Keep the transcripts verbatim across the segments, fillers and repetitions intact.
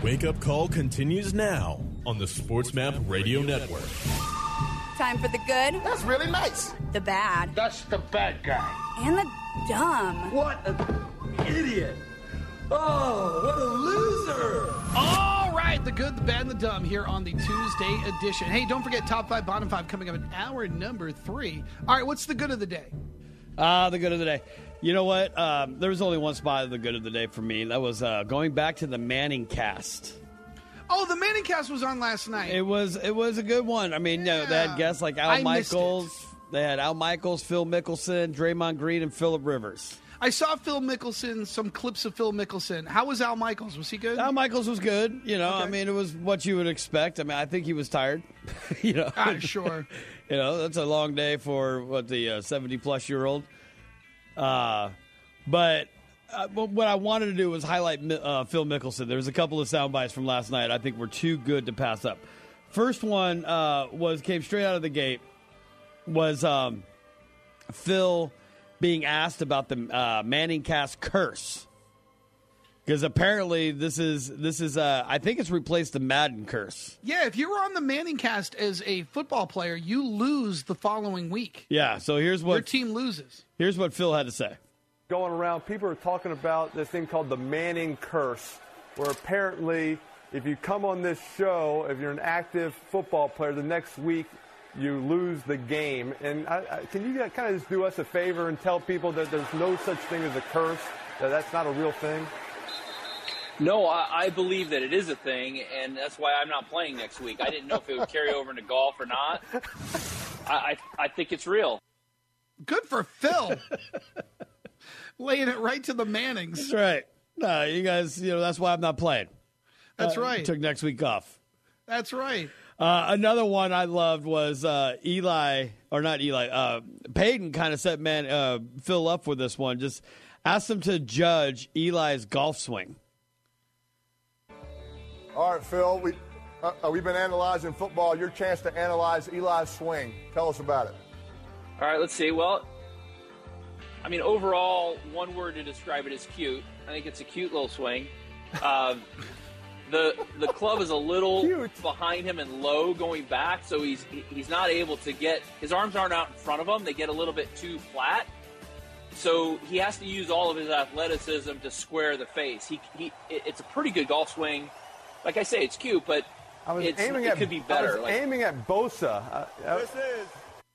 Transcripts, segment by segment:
Wake Up Call continues now on the SportsMap Radio Network. Time for the good. That's really nice. The bad. That's the bad guy. And the dumb. What an idiot. Oh, what a loser. All right, the good, the bad, and the dumb here on the Tuesday edition. Hey, don't forget top five, bottom five coming up in hour number three. All right, what's the good of the day? Uh, the good of the day. You know what? Um, there was only one spot of the good of the day for me. That was uh, going back to the Manning cast. Oh, the Manning cast was on last night. It was it was a good one. I mean, yeah. you know, they had guests like Al I Michaels. They had Al Michaels, Phil Mickelson, Draymond Green, and Phillip Rivers. I saw Phil Mickelson, some clips of Phil Mickelson. How was Al Michaels? Was he good? Al Michaels was good. You know, Okay. I mean, it was what you would expect. I mean, I think he was tired. you know, Ah, sure. You know, that's a long day for what the seventy-plus-year-old. Uh, but uh, what I wanted to do was highlight uh, Phil Mickelson. There was a couple of sound bites from last night I think were too good to pass up. First one uh, was came straight out of the gate. Was um, Phil being asked about the uh, Manning cast curse? Because apparently this is this is uh, I think it's replaced the Madden curse. Yeah, if you were on the Manning cast as a football player, you lose the following week. Yeah, so here's what your team loses. Here's what Phil had to say. Going around, people are talking about this thing called the Manning curse, where apparently if you come on this show, if you're an active football player, the next week you lose the game. And I, I, can you kind of just do us a favor and tell people that there's no such thing as a curse, that that's not a real thing? No, I, I believe that it is a thing, and that's why I'm not playing next week. I didn't know if it would carry over into golf or not. I, I, I think it's real. Good for Phil. Laying it right to the Mannings. That's right. No, you guys, you know, that's why I'm not playing. That's uh, right. Took next week off. That's right. Uh, another one I loved was uh, Eli, or not Eli, uh, Peyton kind of set man uh, Phil up with this one. Just asked him to judge Eli's golf swing. All right, Phil, we, uh, we've been analyzing football. Your chance to analyze Eli's swing. Tell us about it. All right, let's see. Well, I mean, overall, one word to describe it is cute. I think it's a cute little swing. Um, the the club is a little cute behind him and low going back, so he's he's not able to get – his arms aren't out in front of him. They get a little bit too flat. So he has to use all of his athleticism to square the face. He, he It's a pretty good golf swing. Like I say, it's cute, but I was it's, aiming it at, could be better. I was like, aiming at Bosa. Uh, uh, This is.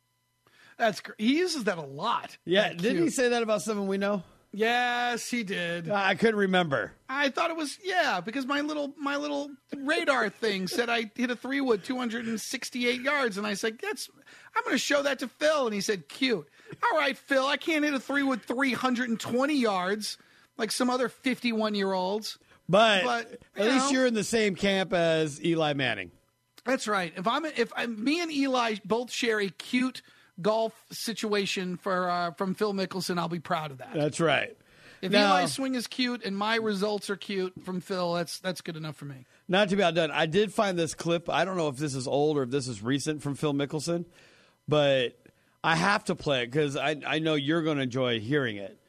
That's gr- He uses that a lot. Yeah, That didn't cute. he say that about someone we know? Yes, he did. I couldn't remember. I thought it was, yeah, because my little my little radar thing said I hit a three wood two hundred sixty-eight yards, and I said, "That's I'm going to show that to Phil," and he said, "Cute." All right, Phil, I can't hit a three wood three hundred twenty yards like some other fifty-one year olds, But, but at you least know, you're in the same camp as Eli Manning. That's right. If I'm if I'm, me and Eli both share a cute golf situation for uh, from Phil Mickelson, I'll be proud of that. That's right. If Now, Eli's swing is cute and my results are cute from Phil, that's that's good enough for me. not to be outdone, I did find this clip. I don't know if this is old or if this is recent from Phil Mickelson, but I have to play it because I, I know you're going to enjoy hearing it.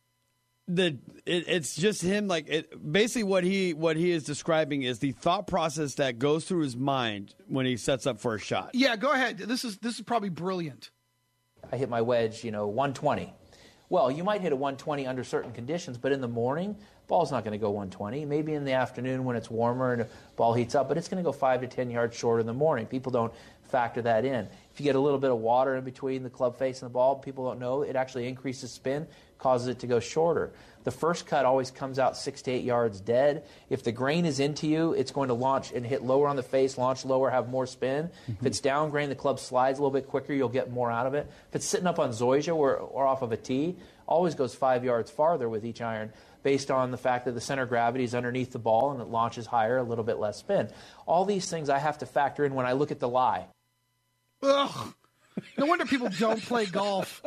The it, it's just him like it basically what he what he is describing is the thought process that goes through his mind when he sets up for a shot. Yeah, go ahead. This is this is probably brilliant. I hit my wedge, you know, one twenty. Well, you might hit a one twenty under certain conditions, but in the morning, ball's not going to go one twenty. Maybe in the afternoon when it's warmer and the ball heats up, but it's going to go five to ten yards shorter in the morning. People don't factor that in. If you get a little bit of water in between the club face and the ball, people don't know, it actually increases spin, causes it to go shorter. The first cut always comes out six to eight yards dead. If the grain is into you, it's going to launch and hit lower on the face, launch lower, have more spin. Mm-hmm. If it's down grain, the club slides a little bit quicker, you'll get more out of it. If it's sitting up on zoysia or, or off of a tee, always goes five yards farther with each iron based on the fact that the center of gravity is underneath the ball and it launches higher, a little bit less spin. All these things I have to factor in when I look at the lie. Ugh. No wonder people don't play golf.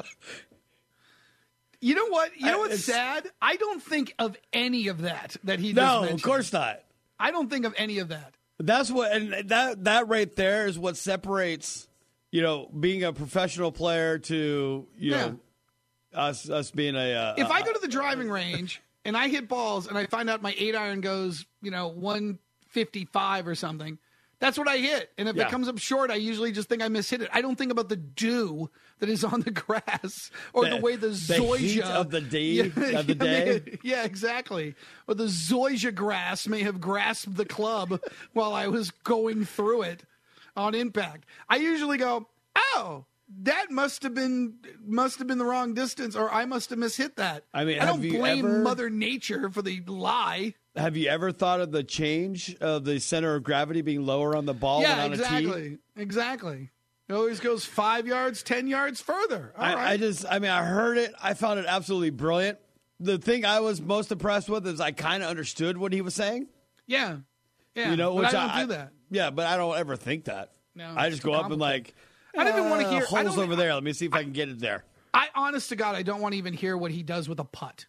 You know what? You know what's It's, sad? I don't think of any of that that he just No, mentioned. of course not. I don't think of any of that. That's what, and that that right there is what separates, you know, being a professional player to you Yeah. know us us being a. Uh, If I go to the driving range and I hit balls and I find out my eight iron goes, you know, one fifty-five or something. That's what I hit. And if Yeah. it comes up short, I usually just think I mishit it. I don't think about the dew that is on the grass or the, The- way the, the zoysia heat of the day- Yeah, of the I mean, day. yeah, exactly. Or the zoysia grass may have grasped the club while I was going through it on impact. I usually go, oh, that must have been must have been the wrong distance, or I must have mishit that. I mean, I have don't you blame ever- Mother Nature for the lie. Have you ever thought of the change of the center of gravity being lower on the ball Yeah, than on a tee? exactly. Exactly. It always goes five yards, ten yards further. All I, right. I just, I mean, I heard it. I found it absolutely brilliant. The thing I was most impressed with is I kind of understood what he was saying. yeah. Yeah. You know, but which I don't I, do that. Yeah, but I don't ever think that. No, I it's just too go up and like, I don't even want to uh, hear- I holes don't- over there. Let me see if I can get it there. I, honest to God, I don't want to even hear what he does with a putt.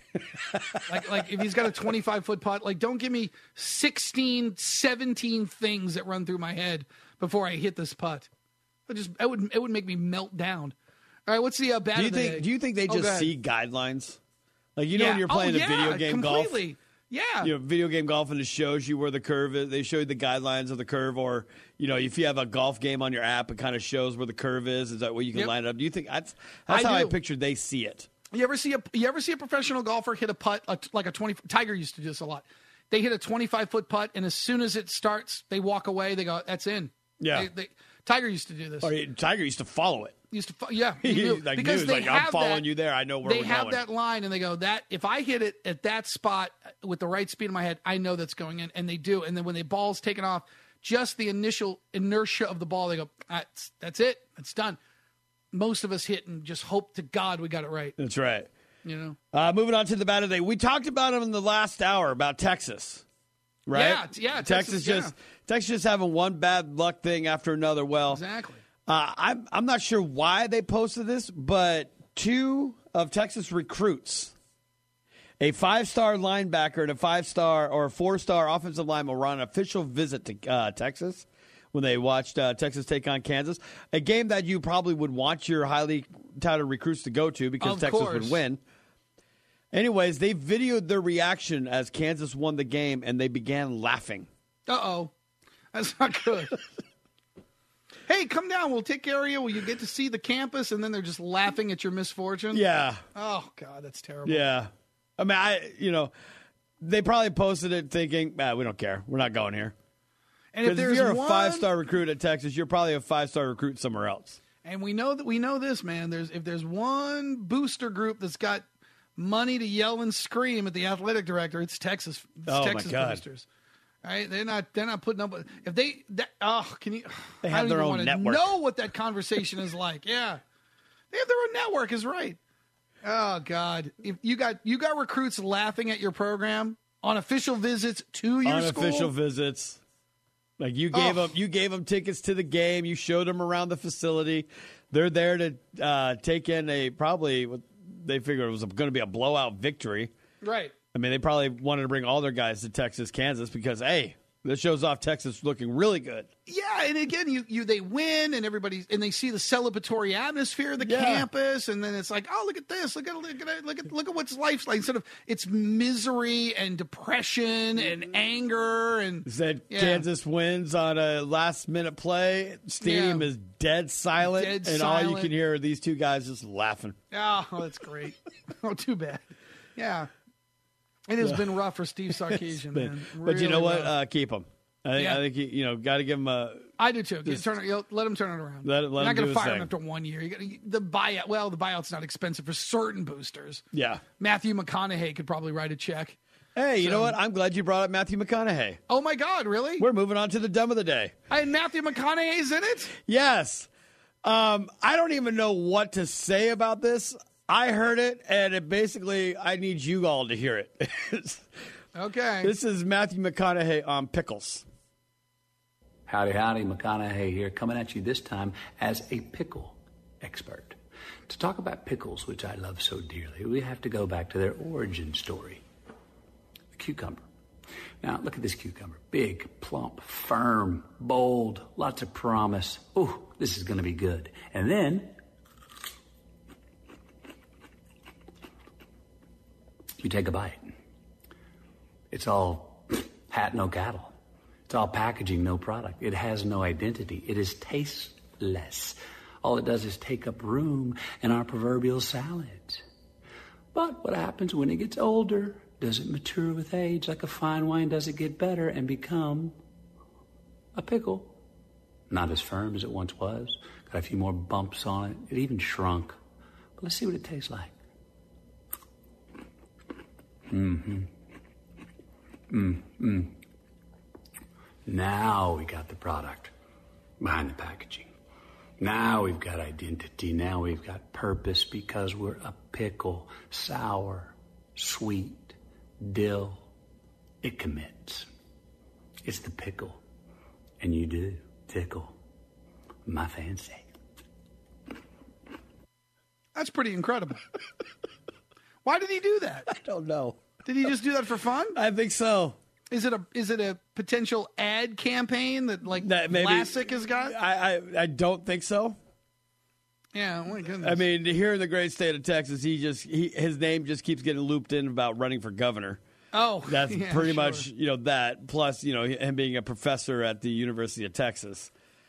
like, like if he's got a twenty-five foot putt, like don't give me sixteen, seventeen things that run through my head before I hit this putt. It just it would it would make me melt down. All right, what's the uh, bad Do you of the think? day? Do you think they Oh, go just ahead. see guidelines? Like you know Yeah. when you're playing oh, a yeah, video game completely. golf. Yeah. You know, video game golf, and it shows you where the curve is. They show you the guidelines of the curve, or you know, if you have a golf game on your app, it kind of shows where the curve is. Is that where you can Yep. line it up? Do you think that's that's I how I do. pictured they see it? You ever see a you ever see a professional golfer hit a putt a, like a twenty? Tiger used to do this a lot. They hit a twenty-five foot putt, and as soon as it starts, they walk away. They go, "That's in." Yeah. They, they, Tiger used to do this. Or he- Tiger used to follow it. Used to, fo- yeah, He he knew. like, because knew, they like I'm have following that, you there. I know where they we're have going. that line, and they go that if I hit it at that spot with the right speed in my head, I know that's going in, and they do. And then when the ball's taken off, just the initial inertia of the ball, they go, "That's that's it, that's done." Most of us hit and just hope to God we got it right. That's right. You know. Uh, moving on to the bad of the day. We talked about him in the last hour about Texas, right? Yeah, t- yeah, Texas, Texas, yeah. just Texas just having one bad luck thing after another. Well, Exactly. uh, I'm I'm not sure why they posted this, but two of Texas recruits, a five-star linebacker and a five-star or a four-star offensive lineman, were on an official visit to uh, Texas when they watched uh, Texas take on Kansas, a game that you probably would want your highly touted recruits to go to because Of Texas course. would win. Anyways, they videoed their reaction as Kansas won the game, and they began laughing. Uh-oh. That's not good. Hey, come down. We'll take care of you. Will you get to see the campus? And then they're just laughing at your misfortune. Yeah. Oh, God, that's terrible. Yeah. I mean, I, you know, they probably posted it thinking, ah, we don't care. We're not going here. And if Because there's if you're one, a five-star recruit at Texas, you're probably a five-star recruit somewhere else. and we know that we know this, man. There's if there's one booster group that's got money to yell and scream at the athletic director, it's Texas. It's Oh, my Texas God. boosters. Right? They're not. They're not putting up. with If they. That, oh, can you? They I have don't their even own wanna network. Know what that conversation is like? Yeah, they have their own network. Is right. Oh God! If you got you got recruits laughing at your program on official visits to your Unofficial school. visits. Like you gave Oh. them, you gave them tickets to the game. You showed them around the facility. They're there to uh, take in a probably what they figured it was going to be a blowout victory. Right. I mean, they probably wanted to bring all their guys to Texas, Kansas because hey, this shows off Texas looking really good. Yeah, and again, you, you they win, and everybody and they see the celebratory atmosphere of the Yeah. campus, and then it's like, oh, look at this, look at look at look at look at what's life's like. Instead of it's misery and depression and anger and Said Yeah. Kansas wins on a last minute play. Stadium Yeah. is dead silent, Dead and all you silent. can hear are these two guys just laughing. oh, that's great. Oh, too bad. Yeah, it has been rough for Steve Sarkisian, But, man. but you know Really what? rough. Uh, keep them. I think, Yeah. I think you, you know, got to give them a. I do too. Get, Just- turn it, you know, let him turn it around. Let- let You're him not do going to his fire thing. him after one year. You gotta, the buyout. Well, the buyout's not expensive for certain boosters. Yeah. Matthew McConaughey could probably write a check. Hey, you So- know what? I'm glad you brought up Matthew McConaughey. Oh my God, really? We're moving on to the dumb of the day. And Matthew McConaughey's in it? Yes. Um, I don't even know what to say about this. I heard it, and it basically, I need you all to hear it. Okay. This is Matthew McConaughey on pickles. Howdy, howdy, McConaughey here, coming at you this time as a pickle expert. To talk about pickles, which I love so dearly, we have to go back to their origin story. The cucumber. Now, look at this cucumber. Big, plump, firm, bold, lots of promise. Ooh, this is going to be good. And then, you take a bite. It's all hat, no cattle. It's all packaging, no product. It has no identity. It is tasteless. All it does is take up room in our proverbial salads. But what happens when it gets older? Does it mature with age? Like a fine wine, does it get better and become a pickle? Not as firm as it once was. Got a few more bumps on it. It even shrunk. But let's see what it tastes like. Mm-hmm. Mm-hmm. Now we got the product behind the packaging. Now we've got identity. Now we've got purpose because we're a pickle. Sour, sweet, dill. It commits. It's the pickle. And you do tickle my fancy. That's pretty incredible. Why did he do that? I don't know. Did he just do that for fun? I think so. Is it a is it a potential ad campaign that like That maybe- Vlasic has got? I, I, I don't think so. Yeah, oh my goodness. I mean, here in the great state of Texas, he just he, his name just keeps getting looped in about running for governor. Oh, That's yeah, pretty sure. much, you know, that. Plus, you know, him being a professor at the University of Texas.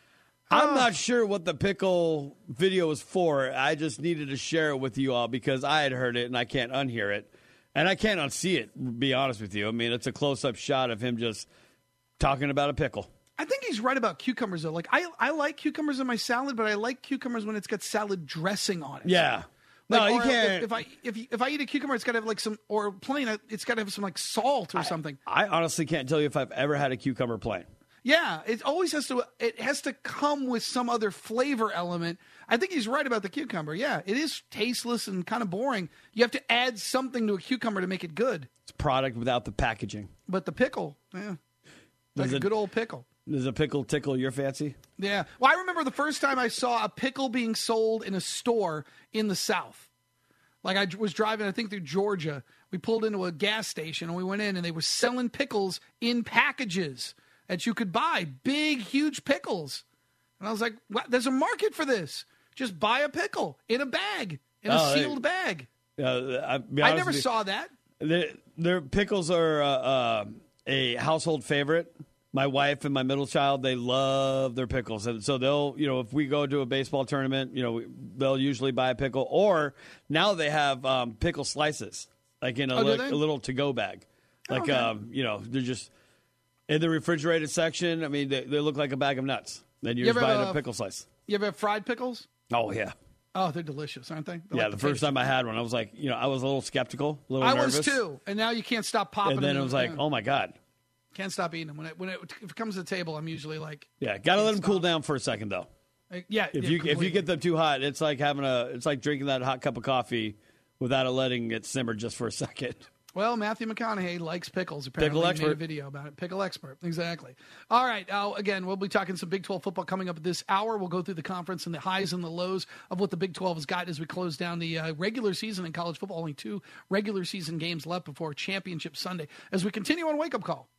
I'm not sure what the pickle video was for. I just needed to share it with you all because I had heard it and I can't unhear it. And I can't unsee it, to be honest with you. I mean, it's a close-up shot of him just talking about a pickle. I think he's right about cucumbers, though. Like, I, I like cucumbers in my salad, but I like cucumbers when it's got salad dressing on it. Yeah. Like, No, you or can't. If, if I if if I eat a cucumber, it's got to have like some, or plain, it's got to have some like salt or something. I honestly can't tell you if I've ever had a cucumber plain. Yeah, it always has to. It has to come with some other flavor element. I think he's right about the cucumber. Yeah, it is tasteless and kind of boring. You have to add something to a cucumber to make it good. It's a product without the packaging. But the pickle, yeah, like Does a it- good old pickle. Does a pickle tickle your fancy? Yeah. Well, I remember the first time I saw a pickle being sold in a store in the South. Like I was driving, I think through Georgia. We pulled into a gas station and we went in and they were selling pickles in packages that you could buy. Big, huge pickles. And I was like, what? There's a market for this. Just buy a pickle in a bag, in a Oh, they- sealed bag. Uh, I, I never saw that. Their, their pickles are uh, uh, a household favorite. My wife and my middle child, they love their pickles. And so they'll, you know, if we go to a baseball tournament, you know, they'll usually buy a pickle. Or now they have um, pickle slices, like in a, Oh, do li- they? a little to-go bag. Like, okay. um, you know, they're just in the refrigerated section. I mean, they, they look like a bag of nuts. Then you're You just ever buying have a a- pickle slice. You ever have fried pickles? Oh, yeah. Oh, they're delicious, aren't they? They're Yeah, like the potato first time I had one, I was like, you know, I was a little skeptical, a little I nervous. was too. And now you can't stop popping And then them. it was like, Yeah. oh, my God. Can't stop eating them. When it, when it, if it comes to the table, I'm usually like, Yeah, got to let them cool down for a second, though. like, yeah. If yeah, you if completely. you get them too hot, it's like having a it's like drinking that hot cup of coffee without it letting it simmer just for a second. Well, Matthew McConaughey likes pickles. Apparently, Pickle he made a expert. video about it. Pickle expert, exactly. All right. Uh, again, we'll be talking some Big twelve football coming up this hour. We'll go through the conference and the highs and the lows of what the Big twelve has got as we close down the uh, regular season in college football. Only two regular season games left before Championship Sunday. As we continue on Wake Up Call